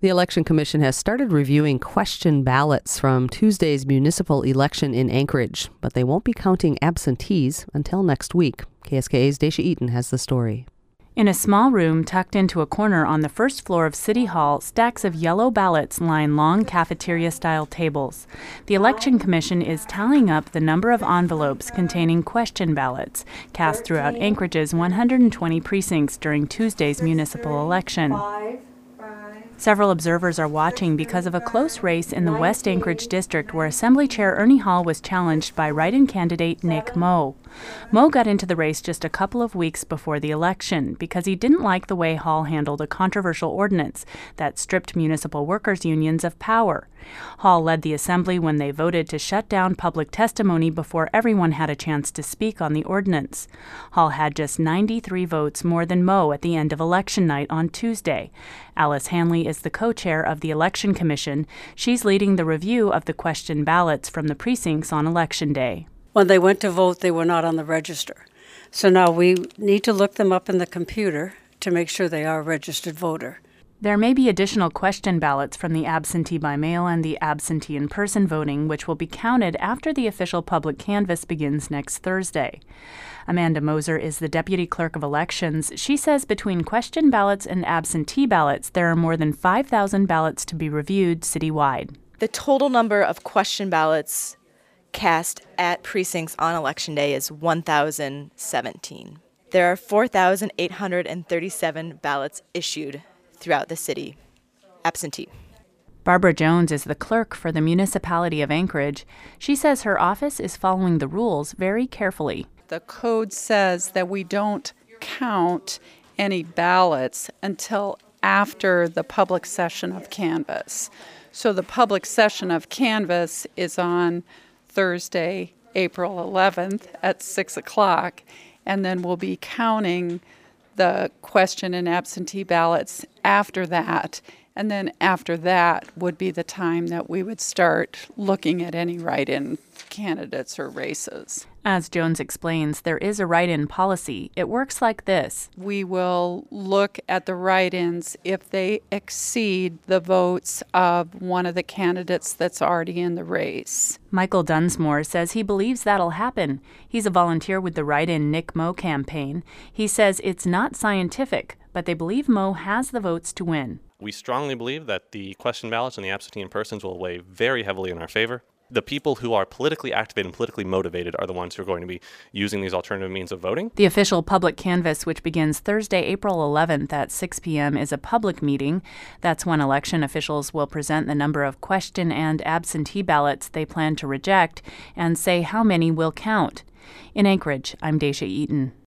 The Election Commission has started reviewing question ballots from Tuesday's municipal election in Anchorage, but they won't be counting absentees until next week. KSKA's Daisha Eaton has the story. In a small room tucked into a corner on the first floor of City Hall, stacks of yellow ballots line long cafeteria-style tables. The Election Commission is tallying up the number of envelopes containing question ballots cast throughout Anchorage's 120 precincts during Tuesday's municipal election. Several observers are watching because of a close race in the West Anchorage district where Assembly Chair Ernie Hall was challenged by write-in candidate Nick Moe. Moe got into the race just a couple of weeks before the election because he didn't like the way Hall handled a controversial ordinance that stripped municipal workers' unions of power. Hall led the assembly when they voted to shut down public testimony before everyone had a chance to speak on the ordinance. Hall had just 93 votes more than Moe at the end of election night on Tuesday. Alice Hanley is the co-chair of the Election Commission. She's leading the review of the question ballots from the precincts on Election Day. When they went to vote, they were not on the register. So now we need to look them up in the computer to make sure they are a registered voter. There may be additional question ballots from the absentee by mail and the absentee in person voting, which will be counted after the official public canvass begins next Thursday. Amanda Moser is the Deputy Clerk of Elections. She says between question ballots and absentee ballots, there are more than 5,000 ballots to be reviewed citywide. The total number of question ballots cast at precincts on Election Day is 1,017. There are 4,837 ballots issued throughout the city, absentee. Barbara Jones is the clerk for the municipality of Anchorage. She says her office is following the rules very carefully. The code says that we don't count any ballots until after the public session of canvass. So the public session of canvass is on Thursday, April 11th at 6 o'clock, and then we'll be counting the question and absentee ballots after that. And then after that would be the time that we would start looking at any write-in candidates or races. As Jones explains, there is a write-in policy. It works like this. We will look at the write-ins if they exceed the votes of one of the candidates that's already in the race. Michael Dunsmore says he believes that'll happen. He's a volunteer with the Write-In Nick Moe campaign. He says it's not scientific, but they believe Moe has the votes to win. We strongly believe that the question ballots and the absentee in persons will weigh very heavily in our favor. The people who are politically activated and politically motivated are the ones who are going to be using these alternative means of voting. The official public canvass, which begins Thursday, April 11th at 6 p.m., is a public meeting. That's when election officials will present the number of question and absentee ballots they plan to reject and say how many will count. In Anchorage, I'm Daisha Eaton.